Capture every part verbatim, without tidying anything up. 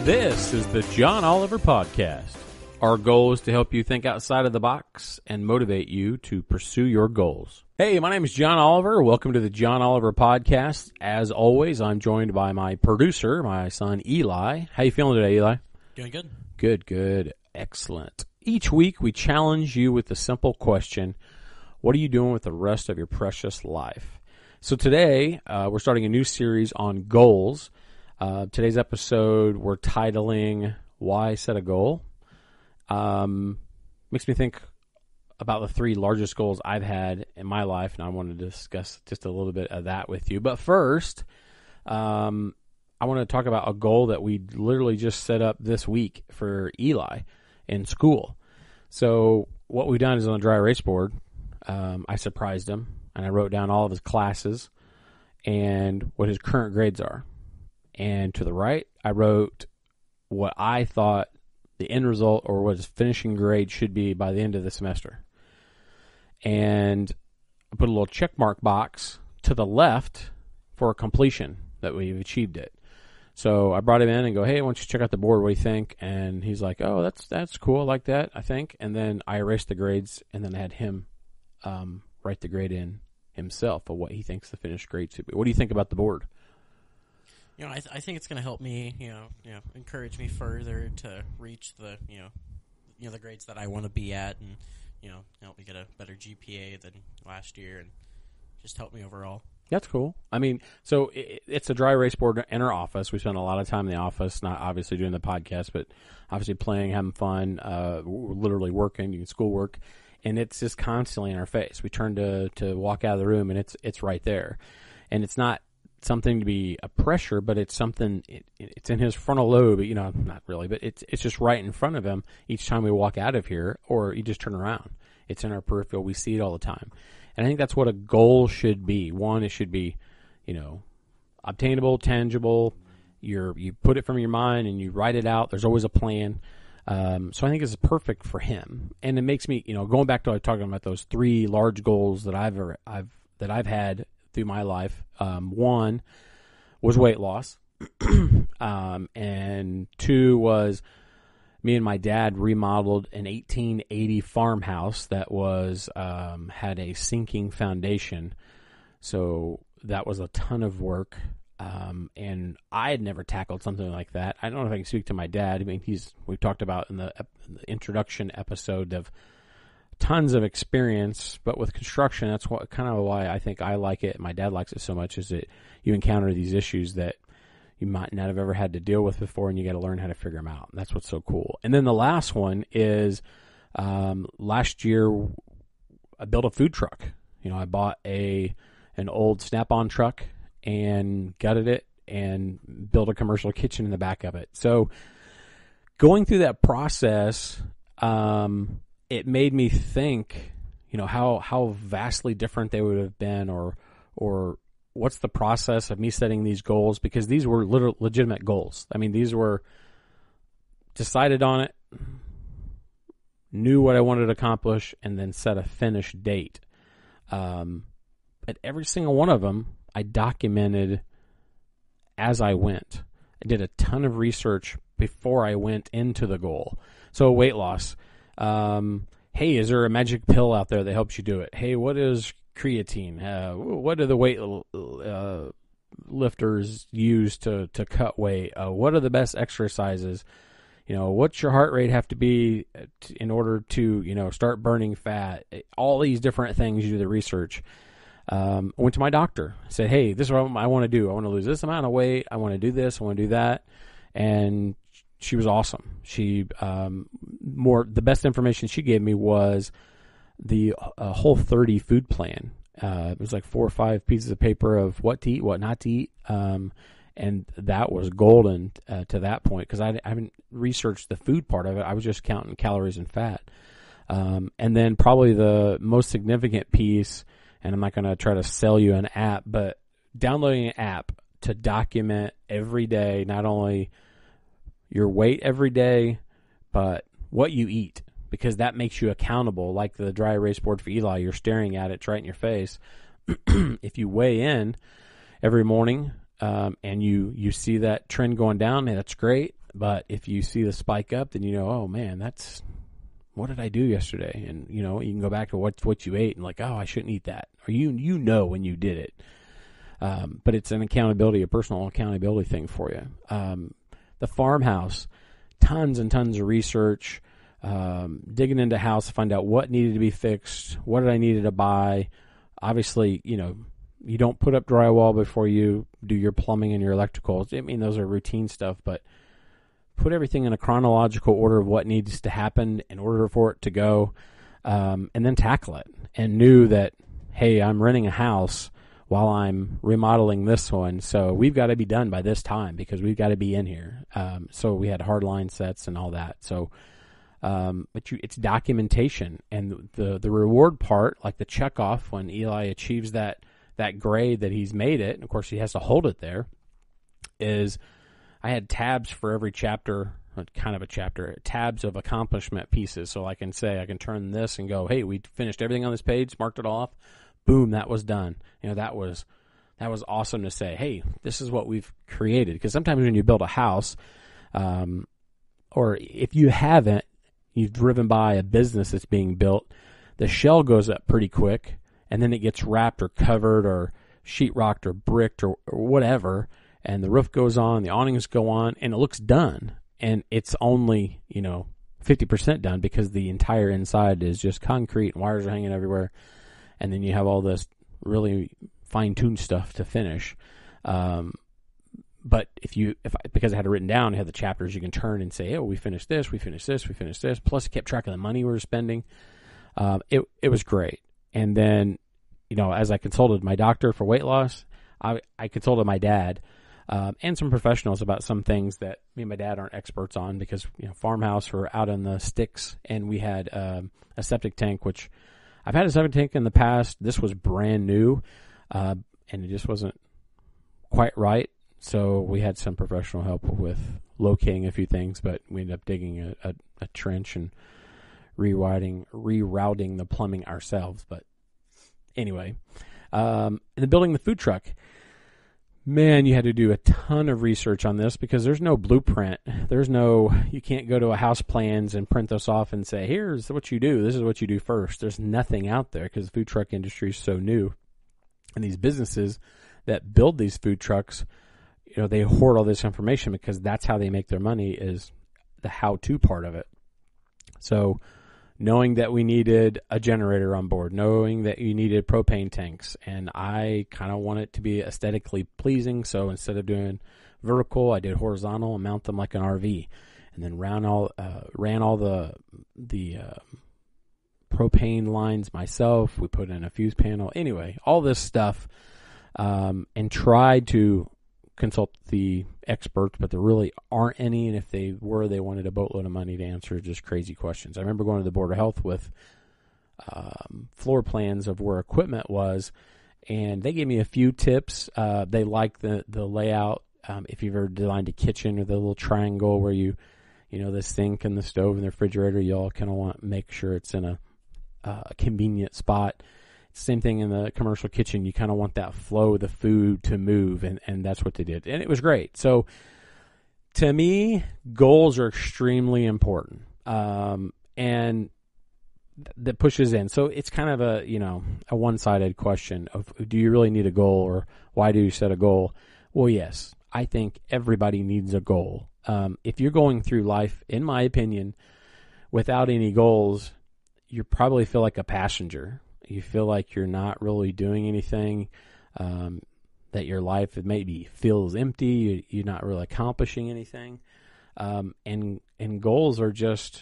This is the John Oliver Podcast. Our goal is to help you think outside of the box and motivate you to pursue your goals. Hey, my name is John Oliver. Welcome to the John Oliver Podcast. As always, I'm joined by my producer, my son Eli. How you feeling today, Eli? Doing good. Good, good. Excellent. Each week, we challenge you with the simple question, what are you doing with the rest of your precious life? So today, uh, we're starting a new series on goals. Uh, today's episode, we're titling, Why Set a Goal? Um, makes me think about the three largest goals I've had in my life, and I want to discuss just a little bit of that with you. But first, um, I want to talk about a goal that we literally just set up this week for Eli in school. So what we've done is on a dry erase board, um, I surprised him, and I wrote down all of his classes and what his current grades are. And to the right, I wrote what I thought the end result or what his finishing grade should be by the end of the semester. And I put a little check mark box to the left for completion, that we've achieved it. So I brought him in and go, hey, why don't you check out the board, what do you think? And he's like, oh, that's that's cool, I like that, I think. And then I erased the grades, and then I had him um, write the grade in himself of what he thinks the finished grade should be. What do you think about the board? You know, I, th- I think it's going to help me, you know, you know, encourage me further to reach the, you know, you know, the grades that I want to be at, and you know, help me get a better G P A than last year, and just help me overall. That's cool. I mean, so it, it's a dry erase board in our office. We spend a lot of time in the office, not obviously doing the podcast, but obviously playing, having fun, uh, we're literally working, doing schoolwork, and it's just constantly in our face. We turn to to walk out of the room, and it's it's right there, and it's not something to be a pressure, but it's something, it, it's in his frontal lobe, you know, not really, but it's it's just right in front of him each time we walk out of here, or you just turn around. It's in our peripheral. We see it all the time. And I think that's what a goal should be. One, it should be, you know, obtainable, tangible. You're, you put it from your mind and you write it out. There's always a plan. Um, so I think it's perfect for him. And it makes me, you know, going back to like talking about those three large goals that I've ever, I've that I've had through my life. Um, one was weight loss, um, and two was me and my dad remodeled an eighteen eighty farmhouse that was um, had a sinking foundation. So that was a ton of work, um, and I had never tackled something like that. I don't know if I can speak to my dad. I mean, he's we talked about in the, in the introduction episode of tons of experience, but with construction, that's what kind of why I think I like it. My dad likes it so much, is that you encounter these issues that you might not have ever had to deal with before, and you got to learn how to figure them out. That's what's so cool. And then the last one is um, last year I built a food truck. You know, I bought a an old Snap-on truck and gutted it and built a commercial kitchen in the back of it. So going through that process, um, it made me think, you know, how, how vastly different they would have been, or or what's the process of me setting these goals, because these were literal, legitimate goals. I mean, these were decided on it, knew what I wanted to accomplish, and then set a finish date. Um, but every single one of them, I documented as I went. I did a ton of research before I went into the goal. So weight loss. Um, hey, is there a magic pill out there that helps you do it? Hey, what is creatine? Uh, what do the weight uh, lifters use to, to cut weight? Uh, what are the best exercises? You know, what's your heart rate have to be in order to, you know, start burning fat? All these different things, you do the research. Um, I went to my doctor, said, hey, this is what I want to do. I want to lose this amount of weight. I want to do this. I want to do that. And she was awesome. She, um, more, the best information she gave me was the uh, Whole thirty food plan. Uh, it was like four or five pieces of paper of what to eat, what not to eat. Um, and that was golden uh, to that point, because I, I haven't researched the food part of it. I was just counting calories and fat. Um, and then probably the most significant piece, and I'm not going to try to sell you an app, but downloading an app to document every day, not only your weight every day, but what you eat, because that makes you accountable. Like the dry erase board for Eli, you're staring at it, it's right in your face. If you weigh in every morning um, and you, you see that trend going down, hey, that's great. But if you see the spike up, then you know, oh man, that's, what did I do yesterday? And you know, you can go back to what what you ate and like, oh, I shouldn't eat that. Or you you know when you did it. Um, but it's an accountability, a personal accountability thing for you. Um, the farmhouse, tons and tons of research, um, digging into house to find out what needed to be fixed, what did I needed to buy. Obviously, you know, you don't put up drywall before you do your plumbing and your electricals. I mean, those are routine stuff, but put everything in a chronological order of what needs to happen in order for it to go, um, and then tackle it. And knew that, hey, I'm renting a house while I'm remodeling this one, so we've got to be done by this time because we've got to be in here. Um, so we had hard line sets and all that. So, um, but you, it's documentation, and the the reward part, like the check off when Eli achieves that that grade that he's made it. And of course, he has to hold it there. Is I had tabs for every chapter, kind of a chapter, tabs of accomplishment pieces, so I can say I can turn this and go, hey, we finished everything on this page, marked it off. Boom, that was done. You know, that was that was awesome to say, hey, this is what we've created. Because sometimes when you build a house, um, or if you haven't, you've driven by a business that's being built, the shell goes up pretty quick, and then it gets wrapped or covered or sheetrocked or bricked or, or whatever, and the roof goes on, the awnings go on, and it looks done. And it's only, you know, fifty percent done because the entire inside is just concrete and wires are hanging everywhere. And then you have all this really fine-tuned stuff to finish. Um, but if you, if I, because I had it written down, I had the chapters you can turn and say, oh, we finished this, we finished this, we finished this. Plus, I kept track of the money we were spending. Um, it it was great. And then, you know, as I consulted my doctor for weight loss, I, I consulted my dad um, and some professionals about some things that me and my dad aren't experts on because, you know, farmhouse, we're out in the sticks, and we had um, a septic tank, which I've had a septic tank in the past. This was brand new, uh, and it just wasn't quite right. So we had some professional help with locating a few things, but we ended up digging a, a, a trench and rerouting, rerouting the plumbing ourselves. But anyway, um, and then building the food truck. Man, you had to do a ton of research on this because there's no blueprint. There's no, you can't go to a house plans and print this off and say, here's what you do. This is what you do first. There's nothing out there because the food truck industry is so new. And these businesses that build these food trucks, you know, they hoard all this information because that's how they make their money, is the how-to part of it. So knowing that we needed a generator on board, knowing that you needed propane tanks, and I kind of want it to be aesthetically pleasing, so instead of doing vertical, I did horizontal and mount them like an R V, and then ran all uh, ran all the the uh, propane lines myself. We put in a fuse panel. Anyway, all this stuff, um, and tried to consult the experts, but there really aren't any, and if they were, they wanted a boatload of money to answer just crazy questions. I remember going to the Board of Health with um, floor plans of where equipment was, and they gave me a few tips. Uh, they liked the, the layout. Um, if you've ever designed a kitchen, or the little triangle where you, you know, the sink and the stove and the refrigerator, you all kind of want to make sure it's in a, uh, a convenient spot. Same thing in the commercial kitchen. You kind of want that flow of the food to move, and, and that's what they did. And it was great. So to me, goals are extremely important. Um, and th- that pushes in. So it's kind of a, you know, a one-sided question of, do you really need a goal, or why do you set a goal? Well, yes, I think everybody needs a goal. Um, if you're going through life, in my opinion, without any goals, you probably feel like a passenger. You feel like you're not really doing anything, um, that your life maybe feels empty, you, you're not really accomplishing anything. Um, and and goals are just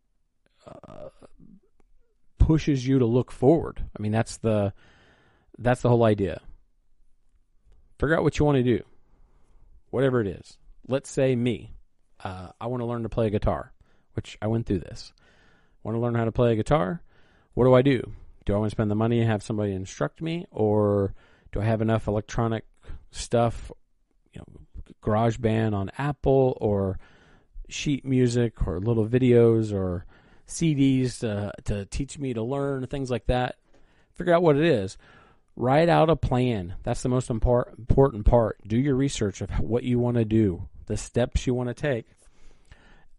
uh, pushes you to look forward. I mean, that's the that's the whole idea. Figure out what you want to do, whatever it is. Let's say me, uh, I want to learn to play a guitar, which I went through this. Want to learn how to play a guitar? What do I do? Do I want to spend the money and have somebody instruct me, or do I have enough electronic stuff, you know, GarageBand on Apple, or sheet music, or little videos, or C Ds to, to teach me to learn, things like that? Figure out what it is. Write out a plan. That's the most import, important part. Do your research of what you want to do, the steps you want to take,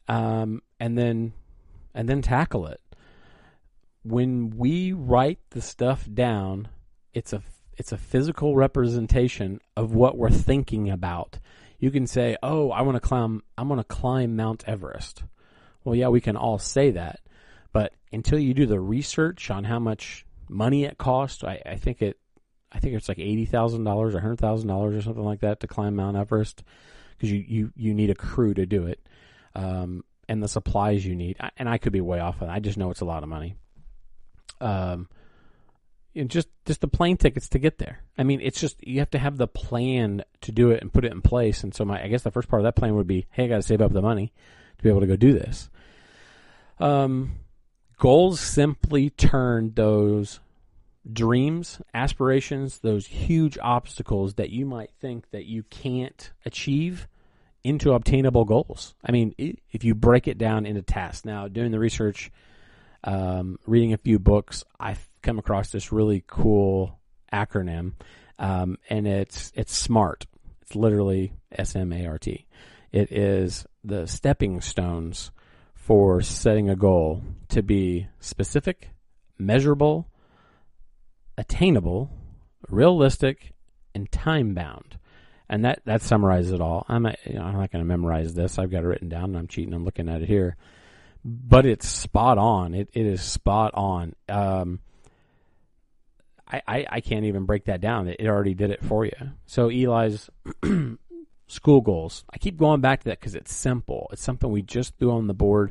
um, and then and then tackle it. When we write the stuff down, it's a it's a physical representation of what we're thinking about. You can say, "Oh, I want to climb. I'm going to climb Mount Everest." Well, yeah, we can all say that, but until you do the research on how much money it costs, I, I think it, I think it's like eighty thousand dollars or hundred thousand dollars or something like that to climb Mount Everest, because you, you, you need a crew to do it, um, and the supplies you need. And I could be way off of that. I just know it's a lot of money. Um, and just just the plane tickets to get there. I mean, it's just you have to have the plan to do it and put it in place. And so my, I guess the first part of that plan would be, hey, I got to save up the money to be able to go do this. Um, goals simply turn those dreams, aspirations, those huge obstacles that you might think that you can't achieve into obtainable goals. I mean, if you break it down into tasks. Now, doing the research, um, reading a few books, I've come across this really cool acronym, um, and it's it's SMART. It's literally S M A R T. It is the stepping stones for setting a goal to be specific, measurable, attainable, realistic, and time-bound. And that, that summarizes it all. I'm not, you know, I'm not going to memorize this. I've got it written down, and I'm cheating. I'm looking at it here. But it's spot on. It It is spot on. Um, I, I, I can't even break that down. It, it already did it for you. So Eli's school goals. I keep going back to that because it's simple. It's something we just threw on the board.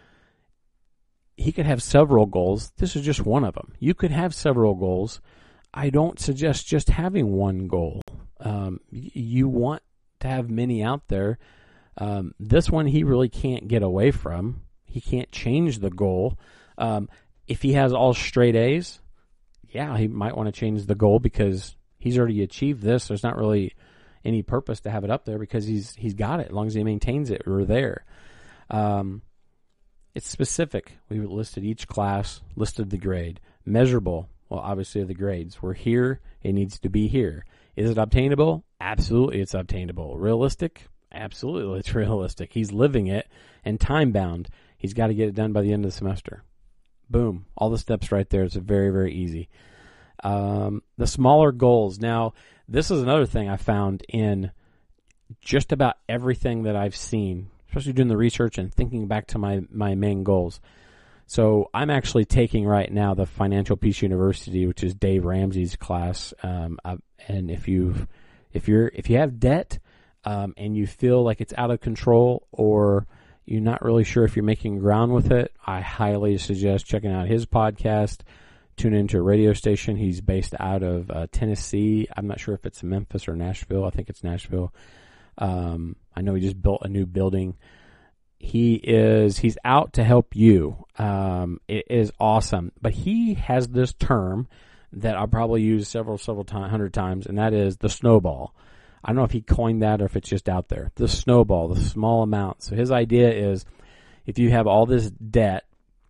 He could have several goals. This is just one of them. You could have several goals. I don't suggest just having one goal. Um, you want to have many out there. Um, this one he really can't get away from. He can't change the goal. Um, if he has all straight A's, yeah, he might want to change the goal because he's already achieved this. There's not really any purpose to have it up there because he's he's got it. As long as he maintains it, we're there. Um, it's specific. We listed each class, listed the grade. Measurable. Well, obviously the grades. We're here. It needs to be here. Is it obtainable? Absolutely, it's obtainable. Realistic? Absolutely, it's realistic. He's living it. And time-bound. He's got to get it done by the end of the semester. Boom. All the steps right there. It's very, very easy. Um, the smaller goals. Now, this is another thing I found in just about everything that I've seen, especially doing the research and thinking back to my, my main goals. So I'm actually taking right now the Financial Peace University, which is Dave Ramsey's class. Um, I, and if you if you're if you have debt um, and you feel like it's out of control, or you're not really sure if you're making ground with it, I highly suggest checking out his podcast. Tune into a radio station. He's based out of uh, Tennessee. I'm not sure if it's Memphis or Nashville. I think it's Nashville. Um, I know he just built a new building. He is, he's out to help you. Um, it is awesome. But he has this term that I'll probably use several, several time, hundred times, and that is the snowball. I don't know if he coined that or if it's just out there. The snowball, the small amount. So his idea is if you have all this debt,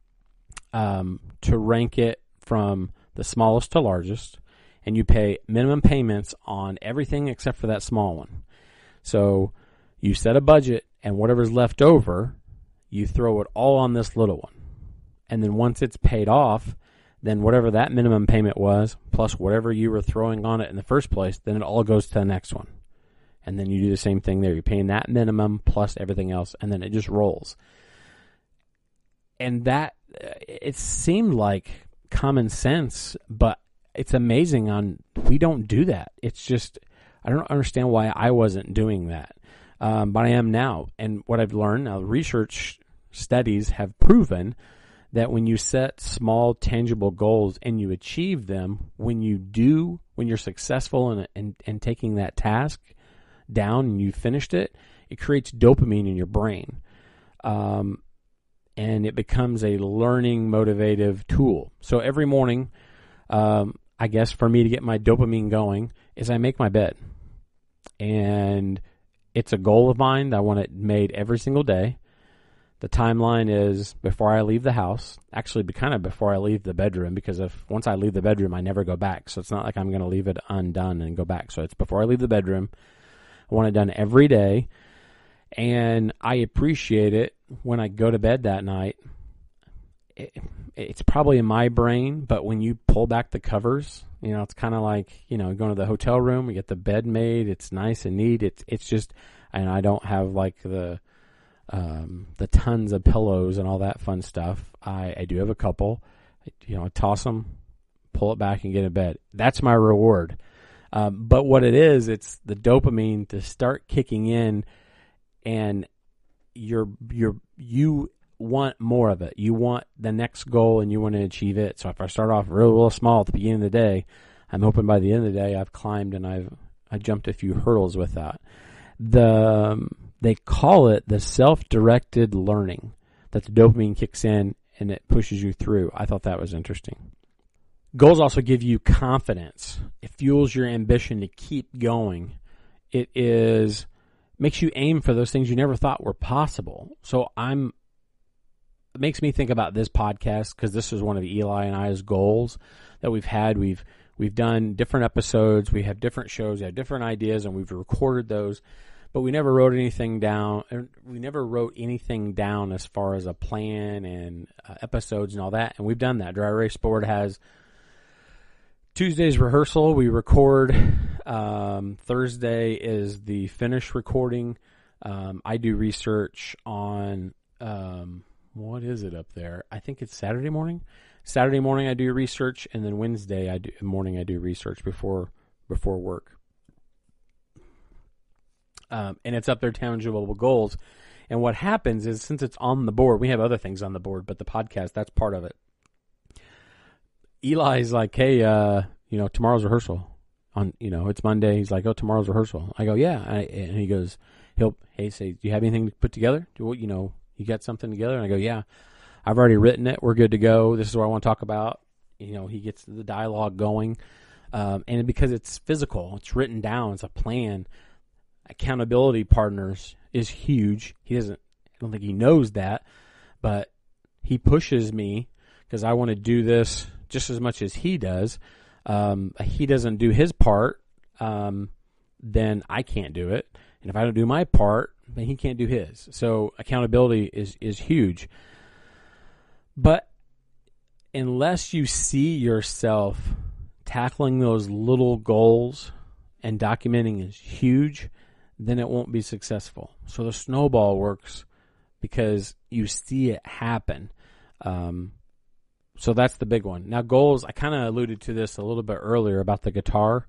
um, to rank it from the smallest to largest, and you pay minimum payments on everything except for that small one. So you set a budget, and whatever's left over, you throw it all on this little one. And then once it's paid off, then whatever that minimum payment was, plus whatever you were throwing on it in the first place, then it all goes to the next one. And then you do the same thing there. You're paying that minimum plus everything else, and then it just rolls. And that, it seemed like common sense, but it's amazing on, we don't do that. It's just, I don't understand why I wasn't doing that. Um, but I am now. And what I've learned, now research studies have proven that when you set small, tangible goals and you achieve them, when you do, when you're successful in, in, in taking that task down and you finished it, it creates dopamine in your brain. Um, and it becomes a learning, motivative tool. So every morning, um, I guess for me to get my dopamine going is I make my bed. And it's a goal of mine that I want it made every single day. The timeline is before I leave the house, actually kind of before I leave the bedroom, because if once I leave the bedroom, I never go back. So it's not like I'm going to leave it undone and go back. So it's before I leave the bedroom. I want it done every day. And I appreciate it when I go to bed that night, it, it's probably in my brain, but when you pull back the covers, you know, it's kind of like, you know, going to the hotel room, we get the bed made, it's nice and neat. It's, it's just, and I don't have like the, um, the tons of pillows and all that fun stuff. I, I do have a couple, you know, I toss them, pull it back and get in bed. That's my reward. Um, but what it is, it's the dopamine to start kicking in, and you're, you're, you want more of it. You want the next goal and you want to achieve it. So if I start off real, real small at the beginning of the day, I'm hoping by the end of the day I've climbed and I've I jumped a few hurdles with that. The um, they call it the self-directed learning, that the dopamine kicks in and it pushes you through. I thought that was interesting. Goals also give you confidence. It fuels your ambition to keep going. It is makes you aim for those things you never thought were possible. So I'm It makes me think about this podcast, because this is one of Eli and I's goals that we've had. We've we've done different episodes. We have different shows. We have different ideas, and we've recorded those. But we never wrote anything down. We never wrote anything down as far as a plan and uh, episodes and all that. And we've done that. Dry Erase Board has Tuesday's rehearsal. We record. Um, Thursday is the finish recording. Um, I do research on... Um, What is it up there? I think it's Saturday morning. Saturday morning I do research, and then Wednesday I do morning I do research before before work. Um, and it's up there, tangible goals. And what happens is, since it's on the board, we have other things on the board, but the podcast, that's part of it. Eli's like, hey, uh, you know, tomorrow's rehearsal. On you know, it's Monday. He's like, oh, tomorrow's rehearsal. I go, yeah. I, and he goes, he'll hey say, do you have anything to put together? Do you know? You got something together? And I go, yeah, I've already written it. We're good to go. This is what I want to talk about. You know, he gets the dialogue going. Um, and because it's physical, it's written down, it's a plan. Accountability partners is huge. He doesn't, I don't think he knows that, but he pushes me because I want to do this just as much as he does. Um, he doesn't do his part, um, then I can't do it. And if I don't do my part, then he can't do his. So accountability is, is huge. But unless you see yourself tackling those little goals and documenting is huge, then it won't be successful. So the snowball works because you see it happen. Um, so that's the big one. Now goals, I kind of alluded to this a little bit earlier about the guitar.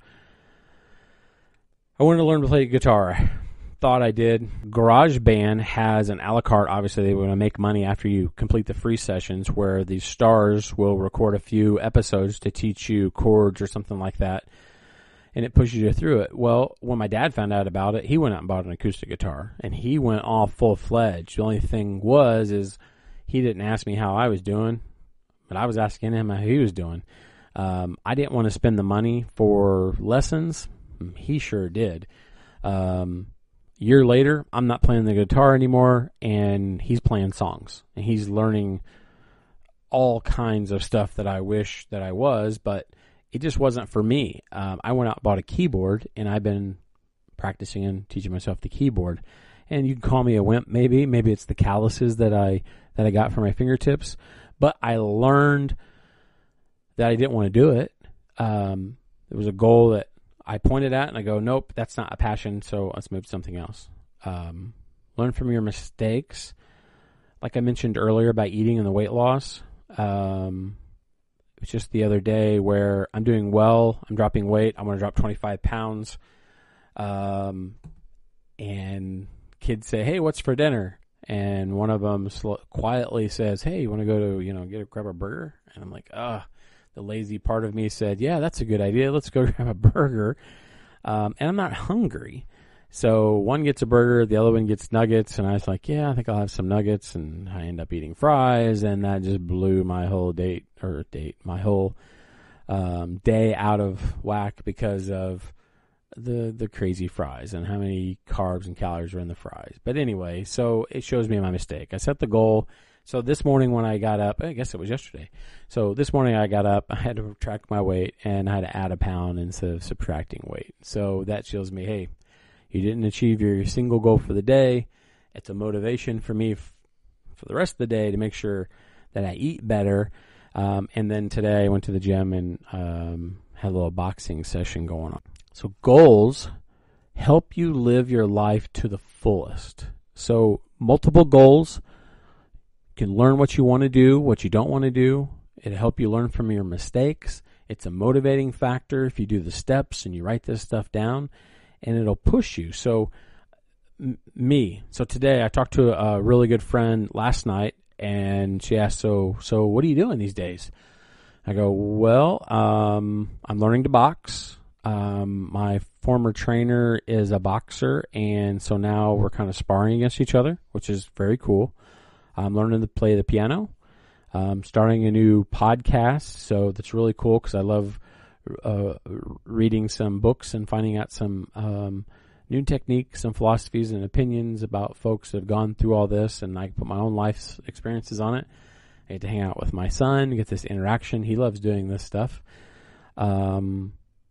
I wanted to learn to play guitar. Thought I did. GarageBand has an a la carte. Obviously, they want to make money after you complete the free sessions, where these stars will record a few episodes to teach you chords or something like that, and it pushes you through it. Well, when my dad found out about it, he went out and bought an acoustic guitar, and he went all full-fledged. The only thing was is he didn't ask me how I was doing, but I was asking him how he was doing. Um, I didn't want to spend the money for lessons. He sure did. Um, year later, I'm not playing the guitar anymore, and he's playing songs, and he's learning all kinds of stuff that I wish that I was, but it just wasn't for me. Um, I went out and bought a keyboard, and I've been practicing and teaching myself the keyboard. And you can call me a wimp, maybe. Maybe it's the calluses that I that I got from my fingertips. But I learned that I didn't want to do it. Um, it was a goal that I pointed at, and I go, nope, that's not a passion, so let's move to something else. Um, learn from your mistakes. Like I mentioned earlier about eating and the weight loss. Um, it was just the other day where I'm doing well. I'm dropping weight. I'm going to drop twenty-five pounds. Um, and kids say, hey, what's for dinner? And one of them sl- quietly says, hey, you want to go to, you know, get a, grab a burger? And I'm like, ugh. The lazy part of me said, yeah, that's a good idea. Let's go grab a burger. Um, and I'm not hungry. So one gets a burger, the other one gets nuggets. And I was like, yeah, I think I'll have some nuggets. And I end up eating fries. And that just blew my whole date or date, my whole um, day out of whack because of the the crazy fries and how many carbs and calories are in the fries. But anyway, so it shows me my mistake. I set the goal. So this morning when I got up, I guess it was yesterday. So this morning I got up, I had to track my weight, and I had to add a pound instead of subtracting weight. So that shows me, hey, you didn't achieve your single goal for the day. It's a motivation for me f- for the rest of the day to make sure that I eat better. Um, and then today I went to the gym and um, had a little boxing session going on. So goals help you live your life to the fullest. So multiple goals. You can learn what you want to do, what you don't want to do. It'll help you learn from your mistakes. It's a motivating factor if you do the steps and you write this stuff down, and it'll push you. So m- me, so today I talked to a really good friend last night, and she asked, so so what are you doing these days? I go, well, um, I'm learning to box. Um, my former trainer is a boxer, and so now we're kind of sparring against each other, which is very cool. I'm learning to play the piano. I'm starting a new podcast, so that's really cool because I love uh, reading some books and finding out some um, new techniques and philosophies and opinions about folks that have gone through all this, and I can put my own life's experiences on it. I get to hang out with my son, get this interaction. He loves doing this stuff. Um,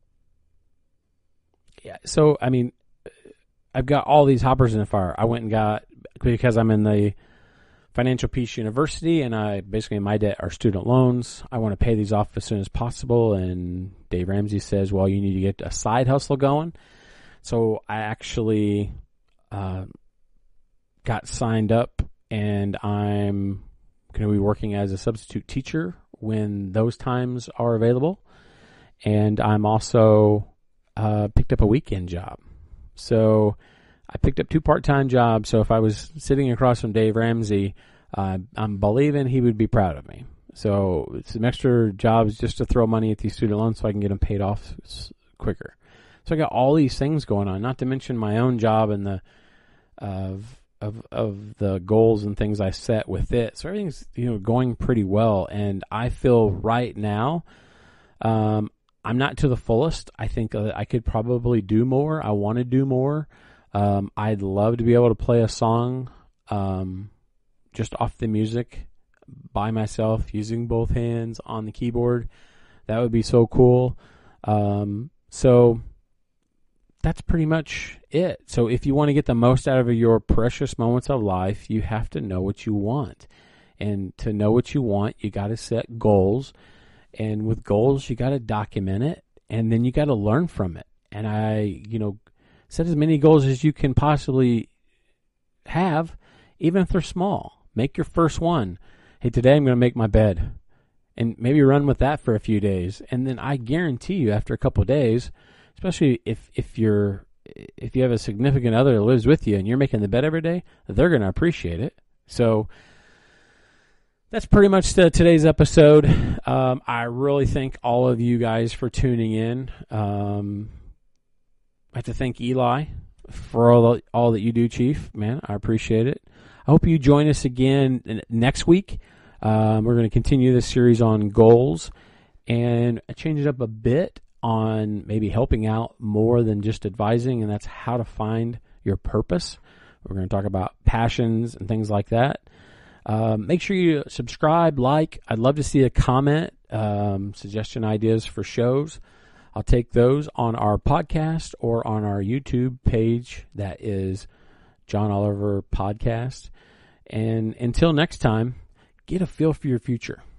yeah, so, I mean, I've got all these hoppers in the fire. I went and got, because I'm in the Financial Peace University, and I basically my debt are student loans. I want to pay these off as soon as possible, and Dave Ramsey says, well, you need to get a side hustle going. So I actually uh, got signed up, and I'm going to be working as a substitute teacher when those times are available. And I'm also uh, picked up a weekend job. So I picked up two part-time jobs, so if I was sitting across from Dave Ramsey, uh, I'm believing he would be proud of me. So some extra jobs just to throw money at these student loans so I can get them paid off quicker. So I got all these things going on, not to mention my own job and the of of of the goals and things I set with it. So everything's, you know, going pretty well, and I feel right now um, I'm not to the fullest. I think uh, I could probably do more. I want to do more. Um, I'd love to be able to play a song um, just off the music by myself using both hands on the keyboard. That would be so cool. Um, so that's pretty much it. So if you want to get the most out of your precious moments of life, you have to know what you want. And to know what you want, you got to set goals. And with goals, you got to document it, and then you got to learn from it. And I, you know, set as many goals as you can possibly have, even if they're small. Make your first one. Hey, today I'm going to make my bed. And maybe run with that for a few days. And then I guarantee you after a couple of days, especially if, if you're if you have a significant other that lives with you and you're making the bed every day, they're going to appreciate it. So that's pretty much the, today's episode. Um, I really thank all of you guys for tuning in. Um, I have to thank Eli for all, all that you do, Chief. Man, I appreciate it. I hope you join us again next week. Um, we're going to continue this series on goals and change it up a bit on maybe helping out more than just advising, and that's how to find your purpose. We're going to talk about passions and things like that. Um, make sure you subscribe, like. I'd love to see a comment, um, suggestion ideas for shows. I'll take those on our podcast or on our YouTube page. That is John Oliver Podcast. And until next time, get a feel for your future.